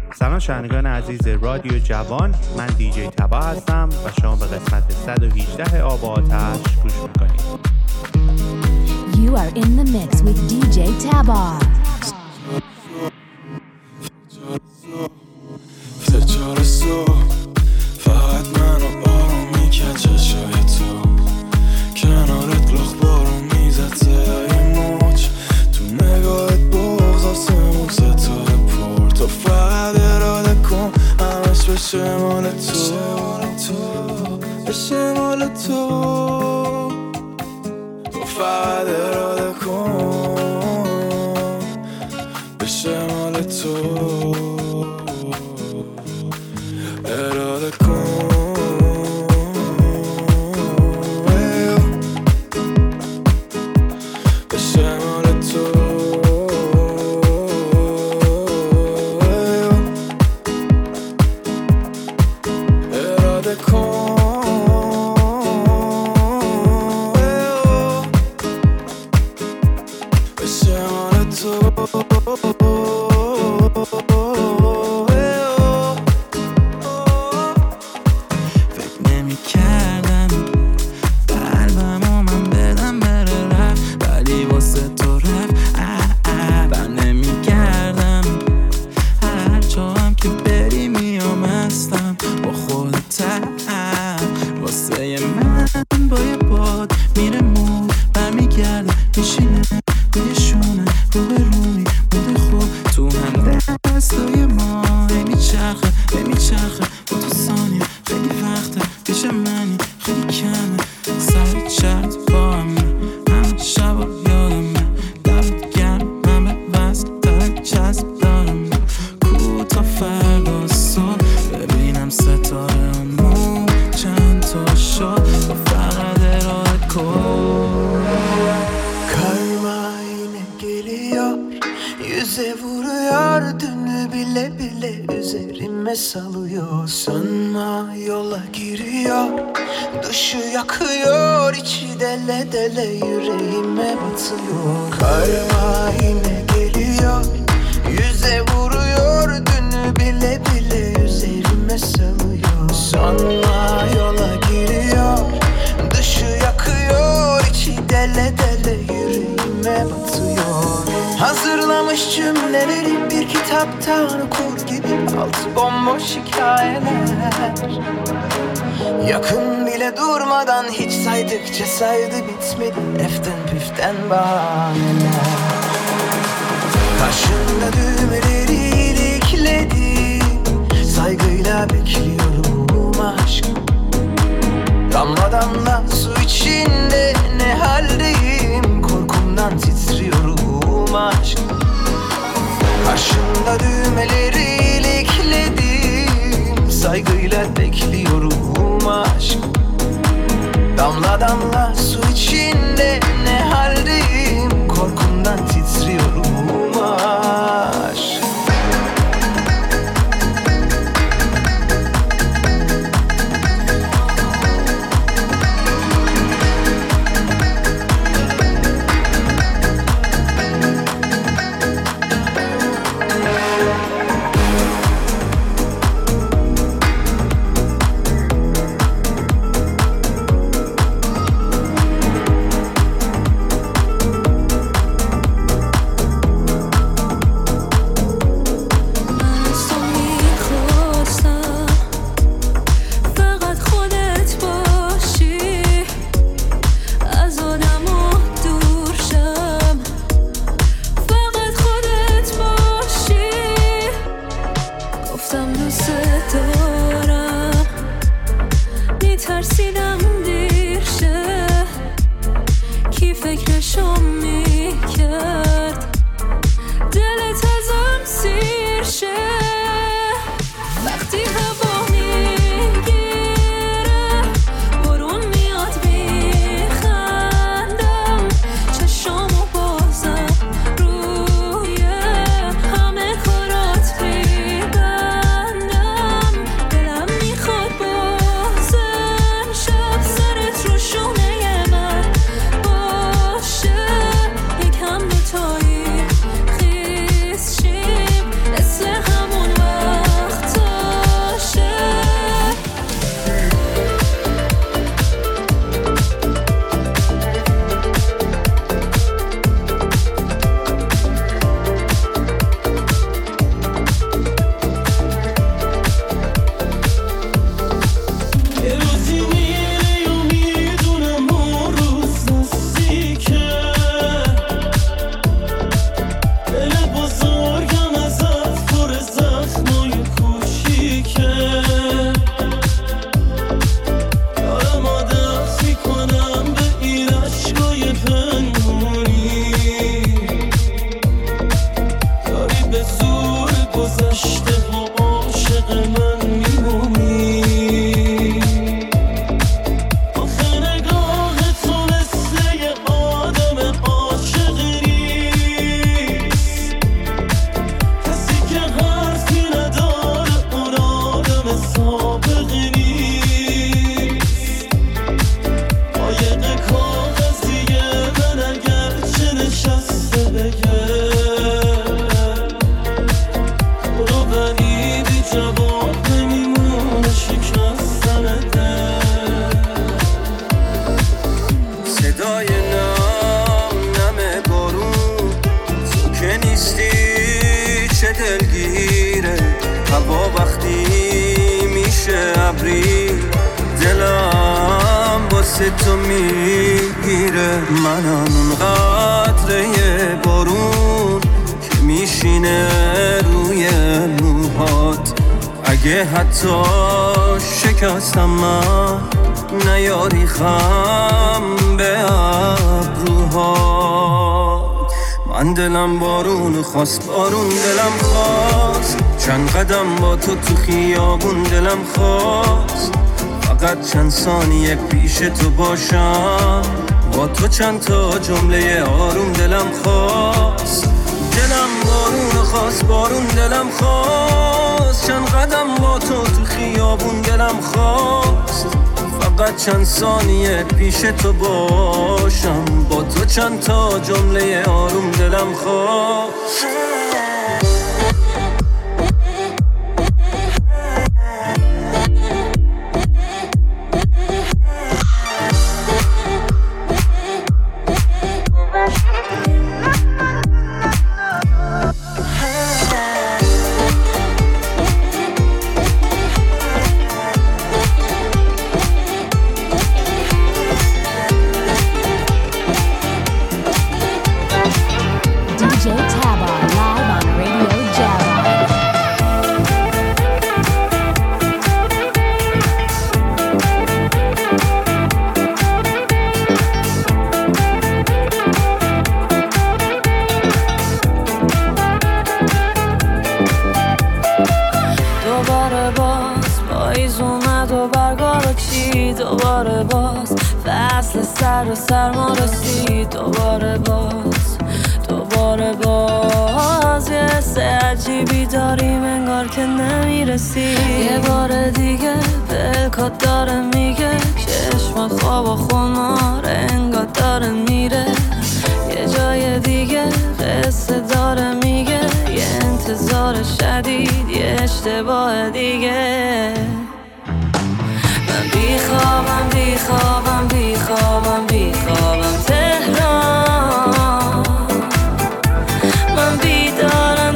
سلام شنوندگان عزیز رادیو جوان، من دیجی تبا هستم و شما به قسمت 118 آب و آتش گوش میکنید. You are in the mix with DJ Taba. فقط منو آروم میکرد چشای تو، کنارت لخ بارون میزد صدای موج، تو نگاهت بغض آسمون ستاره پر، تو فقط اراده کن همش بشه مال تو، بشه مال تو، تو فقط اراده کن بشه مال تو، اراده کن بشه مال تو، اراده کن بشه مال تو. Salıyor, sanma yola giriyor, dışı yakıyor, içi dele dele yüreğime batıyor. Karma yine geliyor, yüze vuruyor, dünü bile bile üzerime salıyor. Sanma yola giriyor, dışı yakıyor, içi dele dele yüreğime batıyor. Hazırlamış cümleleri bir kitaptan okur gibi, altı bomboş hikayeler. Yakın bile durmadan hiç saydıkça saydı bitmedi, eften püften bahaneler. Karşında düğmeleri ilikledim, saygıyla bekliyorum aşk. Damla damla su içinde ne haldeyim, korkumdan titriyorum aşk. Karşımda düğmeleri ilikledim, saygıyla bekliyorum aşk. Damla damla su içinde ne haldeyim, korkumdan titriyorum aşk. دلگیره هوا وقتی میشه ابری دلم واسه تو میگیره منم اون قطره بارون که میشینه روی موهات اگه حتی شکستم من نیاری خم به ابروهات من دلم بارون خواست بارون دلم خواست چند قدم با تو خیابون دلم خواست فقط چند ثانیه پیش تو باشم با تو چند تا جمله آروم دلم خواست دلم بارون خواست بارون دلم خواست چند قدم با تو خیابون دلم خواست فقط چند ثانیه پیش تو باشم با تو چند تا جمله آروم دلم خواست دوباره باز فصل سر و سرما رسید دوباره باز یه حس عجیبی داریم انگار که نمیرسی یه بار دیگه دلکات داره میگه چشمات خواب و خمار انگار داره میره یه جای دیگه قصه داره میگه یه انتظار شدید یه اشتباه دیگه بیخوابم تهران من بیدارن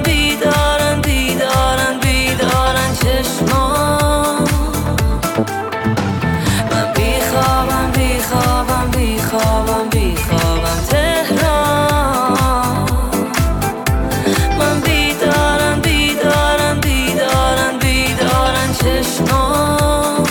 چشمان من بیخوابم تهران من بیدارن چشمان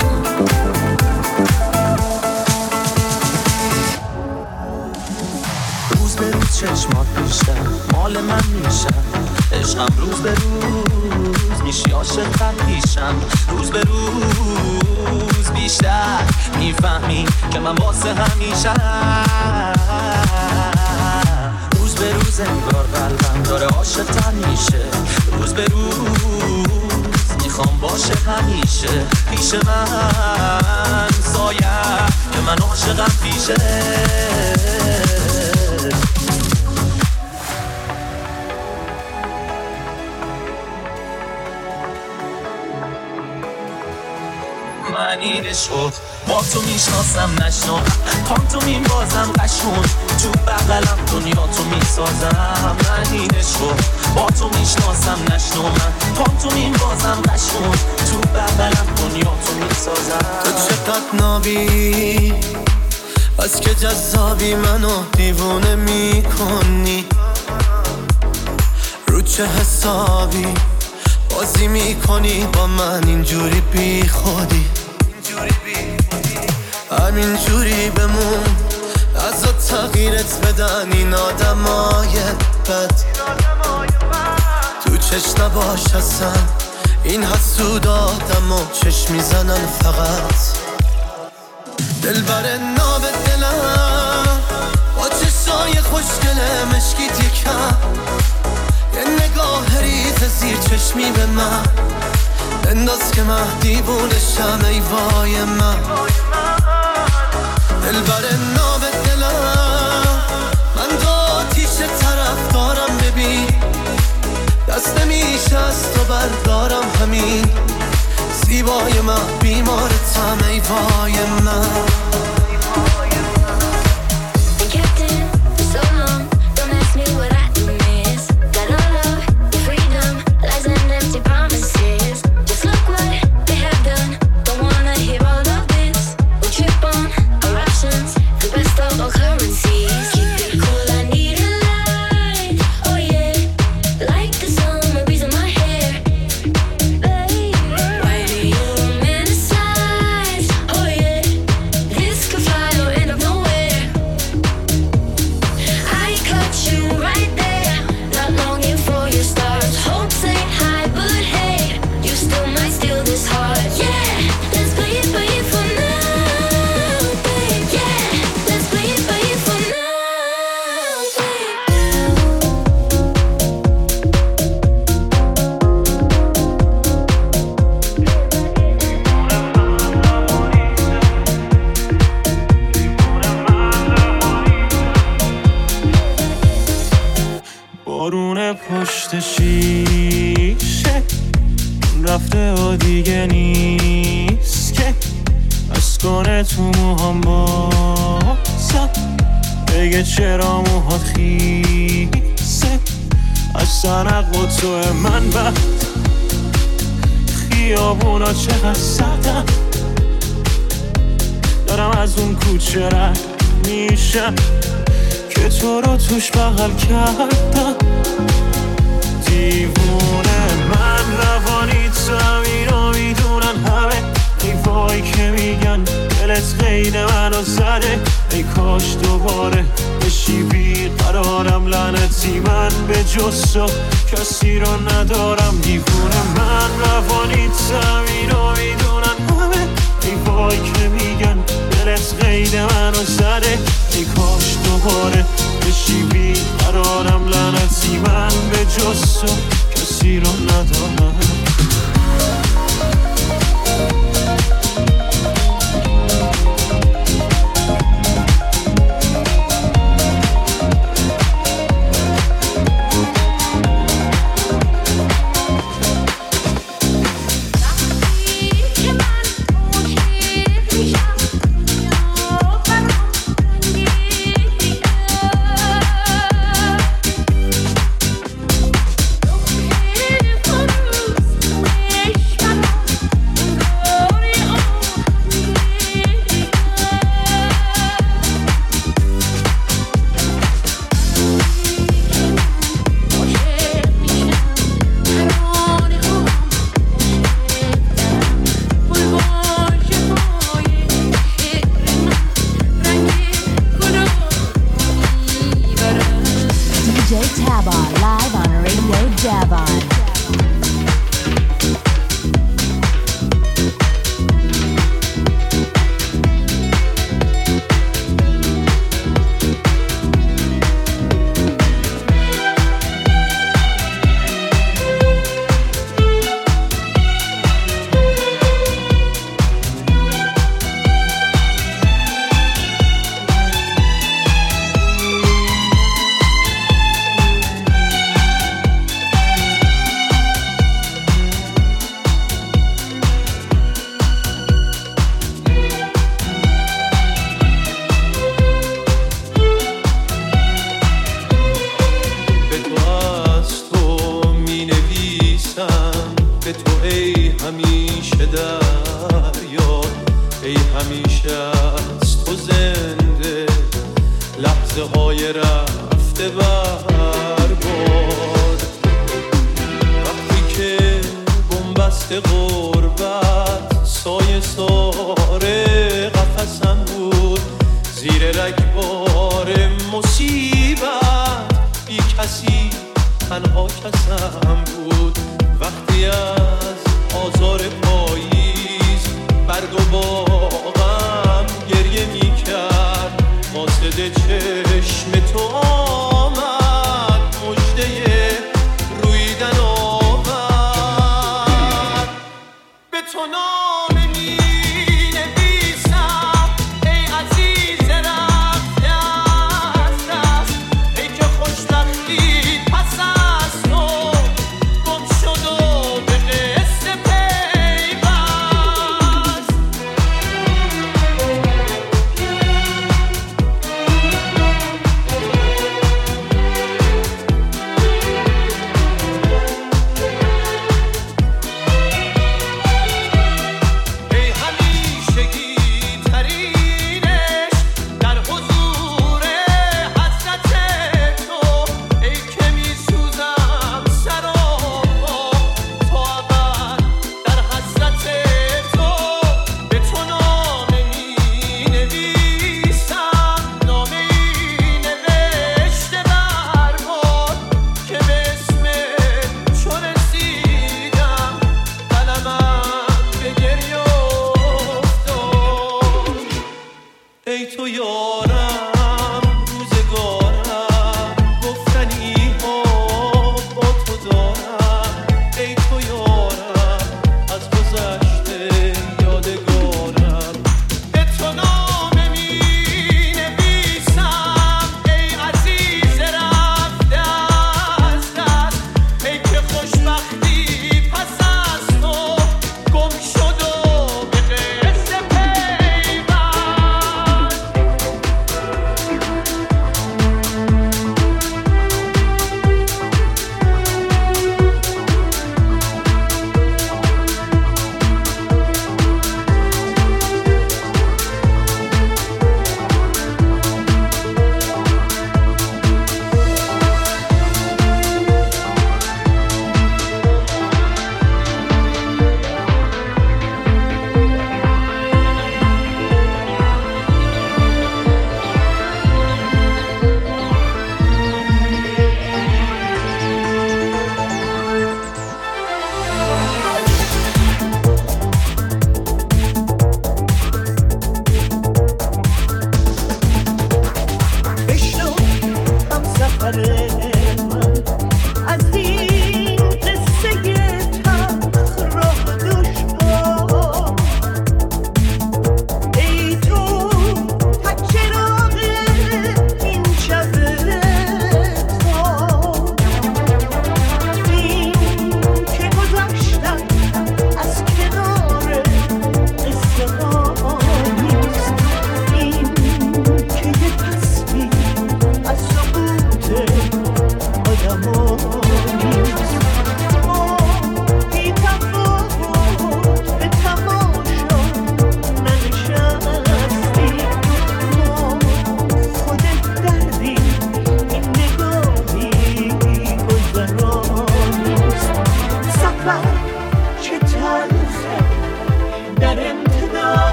چشمات بیشتر مال من میشن عشقم روز به روز میشی عاشق‌تر میشم روز به روز بیشتر میفهمی که من واسه همیشم روز به روز انگار قلبم داره عاشق‌تر میشه روز به روز میخوام باشه همیشه پیش من سایه که من عاشقم پیشه من این عشقو با تو میشناسم نشنو پانتومین بازم قشون تو بغلم دنیا تو میسازم من این عشقو با تو میشناسم نشنو من پانتومین بازم قشون تو بغلم دنیا تو میسازم تو چقدر نابی از که جذابی منو دیوونه میکنی رو چه حسابی بازی میکنی با من اینجوری بی خودی همینجوری بمون از تغییرت بدن این آدمای بد تو چش نباش اصلا این حسود آدم و چش میزنن فقط دل بر ناب دلم با چشای خوشگله مشکیت یکم یه نگاه ریز زیر چشمی به من انداز که من دیوونشم ای وای من دل بر ناب دلم من دو آتیش طرف دارم ببین دست نمیشه از تو بردارم همین زیبای من بیمارتم ای وای من Captain, so long, don't ask me what I miss. Got all of your freedom. بارون پشت شیشه رفته و دیگه نیست که از کنه تو موهام بازم بگه چرا موهات خیسه از سنق و تو من بعد خیابونا چقدر سردم دارم از اون کوچه رد میشم که تو رو توش بغل کردم دیوونه من روانی اینو میدونن همه ای وای که میگن دلت قید منو زده ای کاش دوباره بشی بیقرارم لعنتی من به جز تو کسی رو ندارم دیوونه من روانی اینو میدونن همه ای وای که میگن دلت قید منو زده ای کاش دوباره بشی بیقرارم لعنتی من به جز تو کسی رو ندارم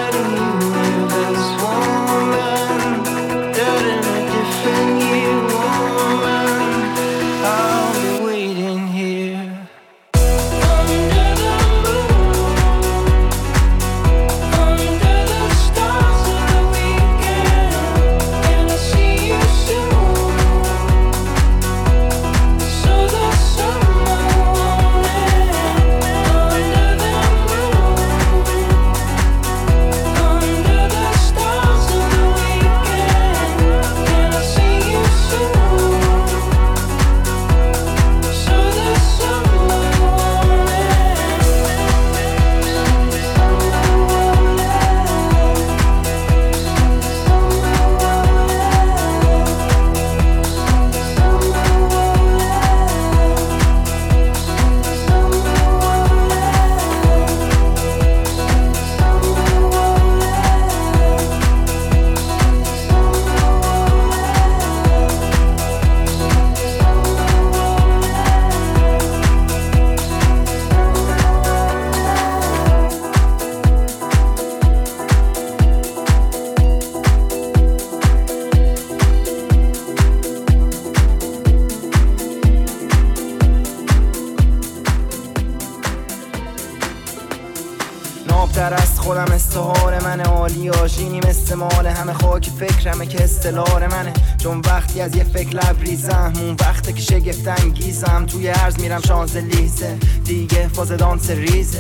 نابتر از خودم استعاره منه، عالی آشینی مثل مال همه، خاک فکرمه که استلار منه، چون وقتی از یه فکر لبریزم اون وقته که شگفت انگیزم، توی عرض میرم شانزلیزه دیگه فاز دانس ریزه،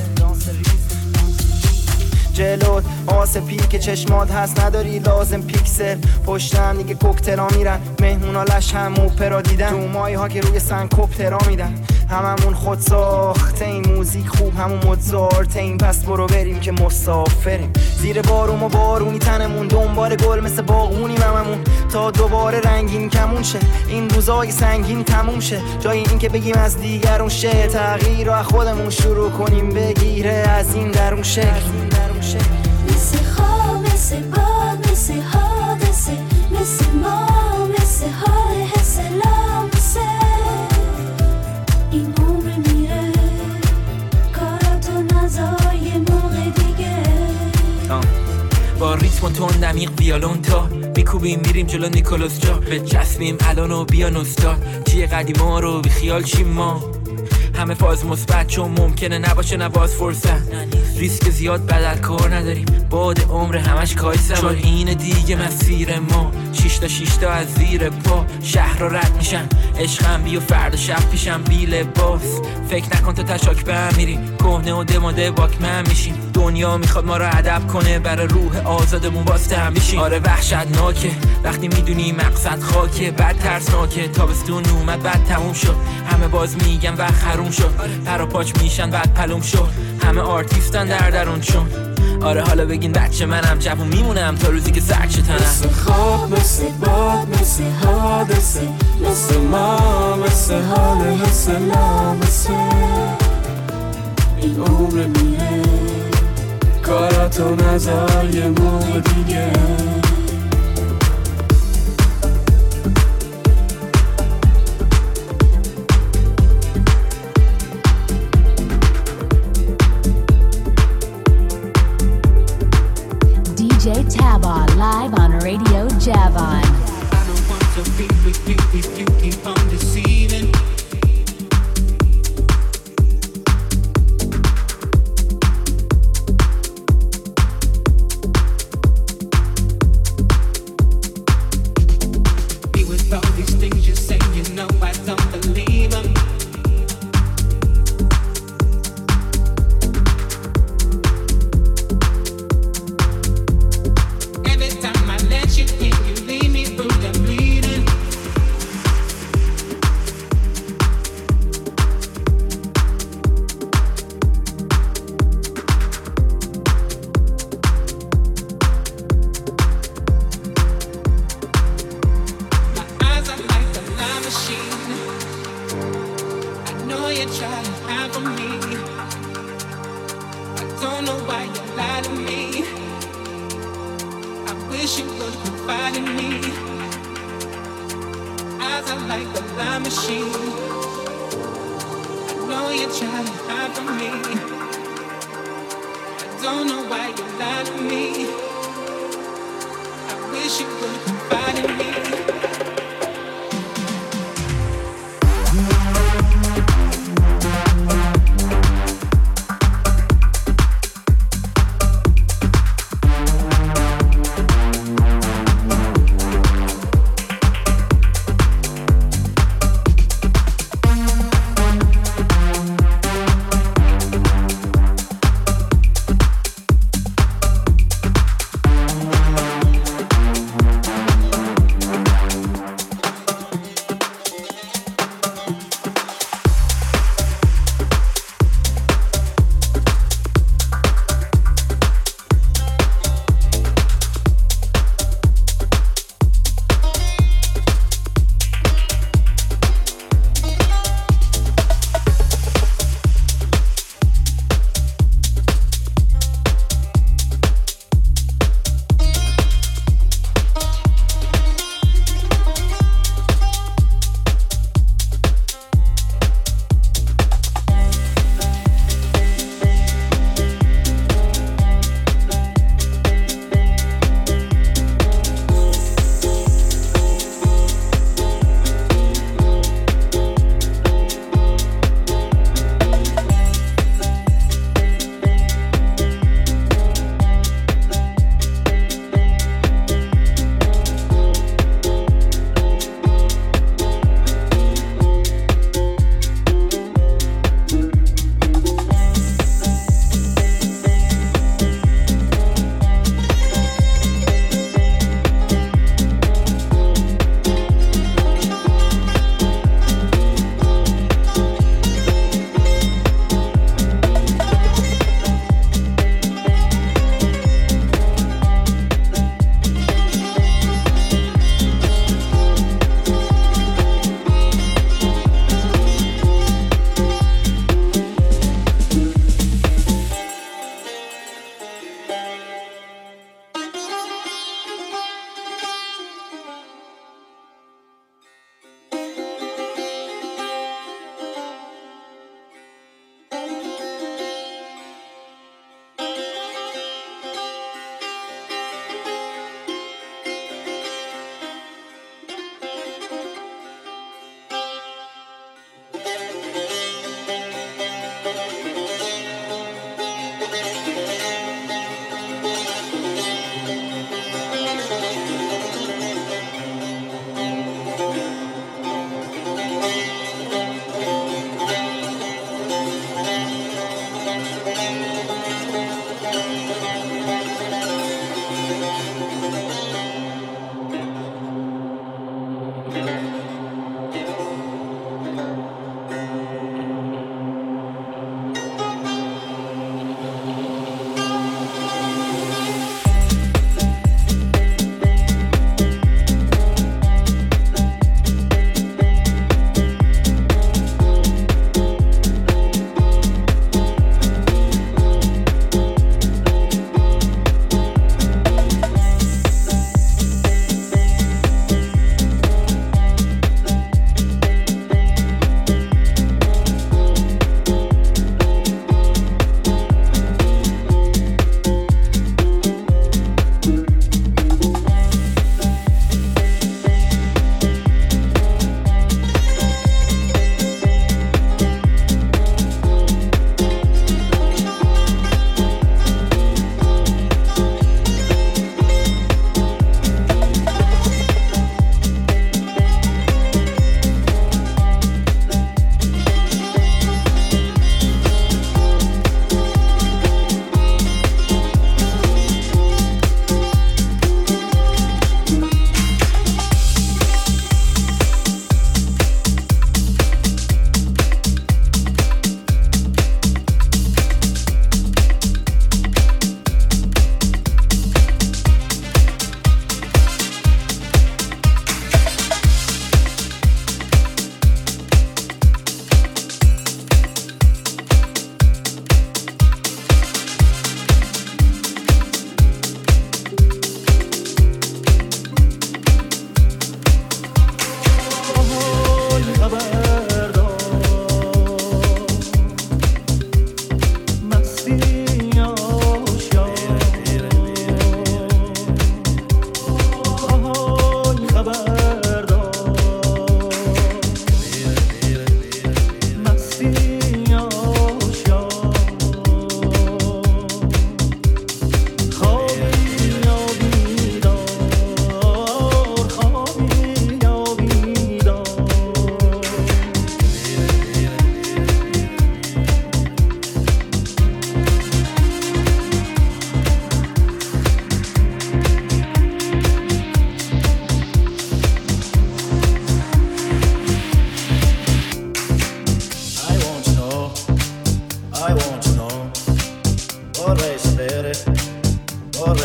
جلوت آسپی که چشمات هست نداری لازم پیکسل، پشتم دیگه کوکتلا میرن، مهمونا لش هم اوپرا دیدن، تو مایی ها که روی سن کوپترا میدن، هممون خود ساخته این موزیک خوب همون مدزارته این، پس برو بریم که مسافریم زیر بارون و بارونی تنمون، دنبال گل مثل باغونیم هممون تا دوباره رنگین کمون شه، این روزای سنگین تموم شه، جای این که بگیم از دیگرون شه، تغییر رو از خودمون شروع کنیم بگیره از این درون شکل. مثل خواب مثل باد مثل حادثه مثل ما مثل حال حس لامسه، این عمر میره کاراتو نذار یه موقع دیگه، با ریتم و تون نمیق ویالون تا میکوبیم میریم جلو نیکولاس جا، به چسبیم الان و بیا نستاد چیه قدیما رو بی خیال چیم ما، همه فاز مثبت چون ممکنه نباشه نباز فرصت، ریسک زیاد بدل کار نداریم، باد عمر همش کایسم، چون اینه دیگه مسیر ما، 6 تا از زیر پا شهر رو رد میشن، عشقم بی و فردا شب پیشم بی لباس، فکر نکن تو تشاک به هم میریم، کهنه و دماده واکمن میشیم، دنیا میخواد ما رو ادب کنه برای روح آزادمون واسه هم میشیم، آره وحشتناکه وقتی میدونی مقصد خاکه، بعد ترسناکه تابستون اومد بعد تموم شد، همه باز میگن وقت حروم شد، پرا پاچ میشن بعد پلوم شد، همه آرتیستن درون چون، آره حالا بگین بچه منم جوون میمونم تا روزی که سرچه تنم، مثل خواب مثل باد مثل حادثه مثل ما مثل حال حس لامسه، این عمر میره کاراتو نذار یه موقع دیگه، DJ Tabor live on Radio Javon. I don't want to be with you if you keep on deceiving. Be with all these things you say, you know I don't believe them. Every time I let you in, you leave me through the bleeding. My eyes are like a lie machine. I know you're trying to hide from me. I don't know why you lie to me. I wish you would confide in me. Eyes are like a lie machine. I know you're trying to hide from me. I don't know why you lied to me. I wish you would confide in me.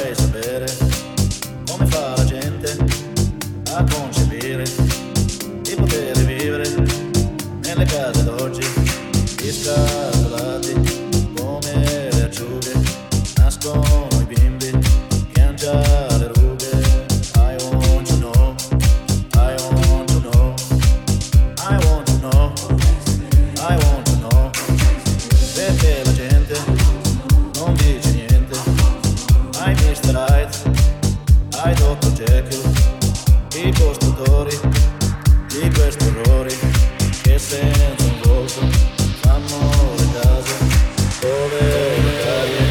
vorrei sapere come fa la gente a concepire di poter vivere nelle case d'oggi, scatolati come le acciughe, nascono i bimbi che han già le rughe. I want to know, I want to know, I want to know, I want to know, perché la gente non dice niente. Ai Mr. Hyde, ai Dr. Jekyll, i costruttori di questi orrori che senza un volto fanno le case dove le carie.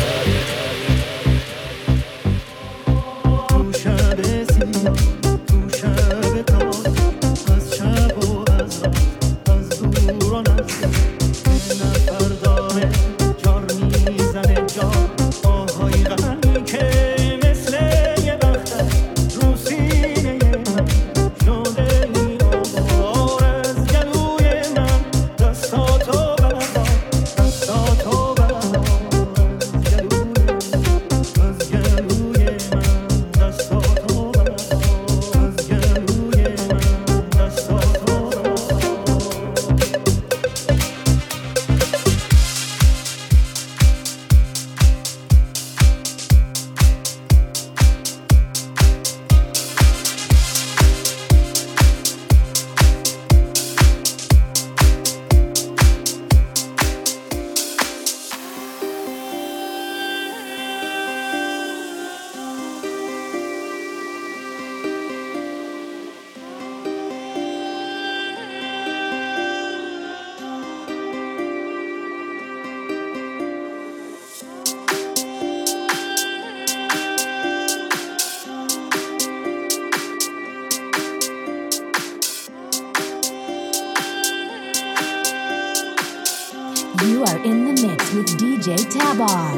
تو شب سیاه تو شب تار از شب و از راه از دور و نزدیک یه نفر داره جار میزنه جار آهای غمی که مثل یه بختر رو سینه من شده این آوار از گلوی من دستاتو بردار دستاتو بردار از گلوی من دستاتو بردار از گلوی من دستاتو You are in the mix with DJ Tabar.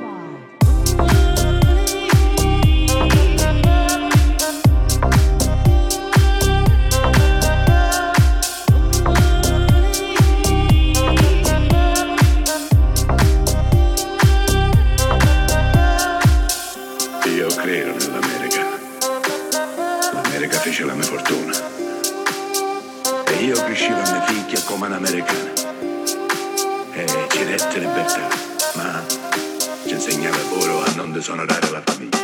Io credo nell'America. L'America fece la mia fortuna. E io crescevo a mia figlia come un'americana. E ci dette libertà, ma ci insegnava pure a non disonorare la famiglia.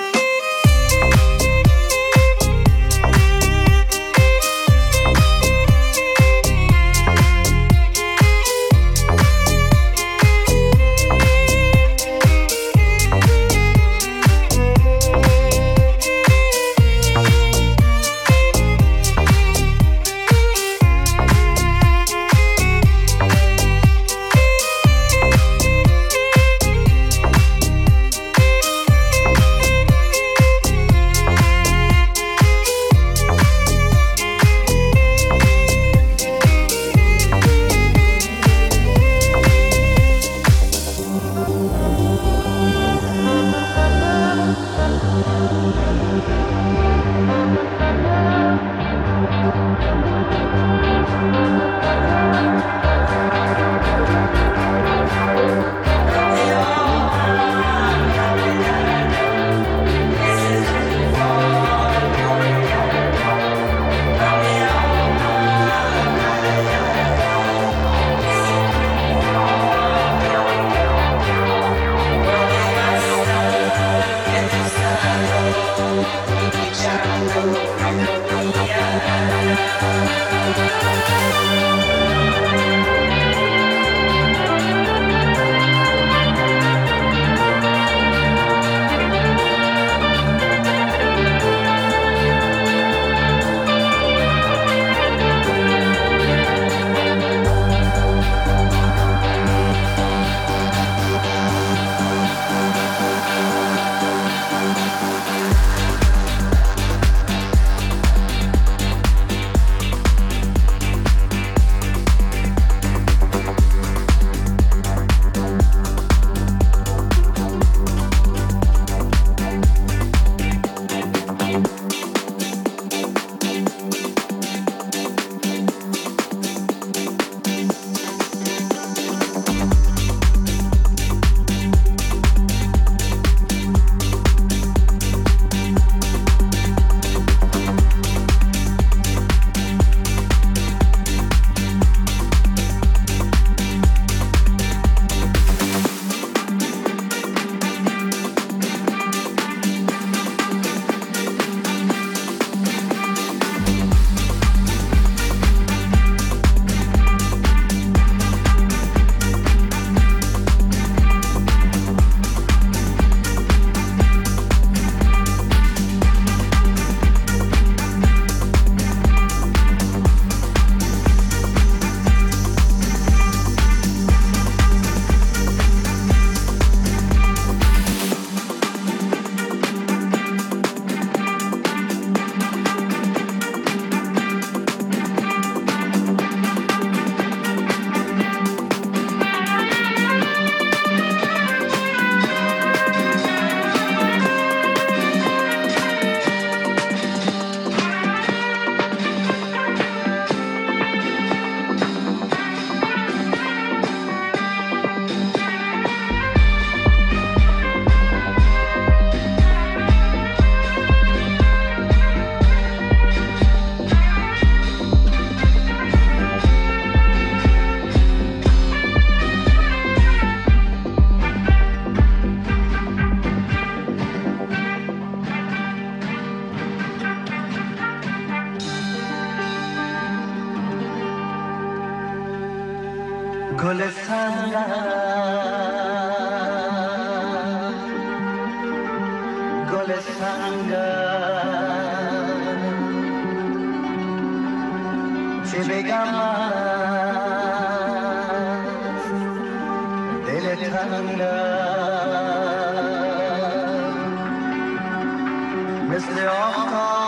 گل سنگر گل سنگر چه بگم از دل تنگر مثل آفتاب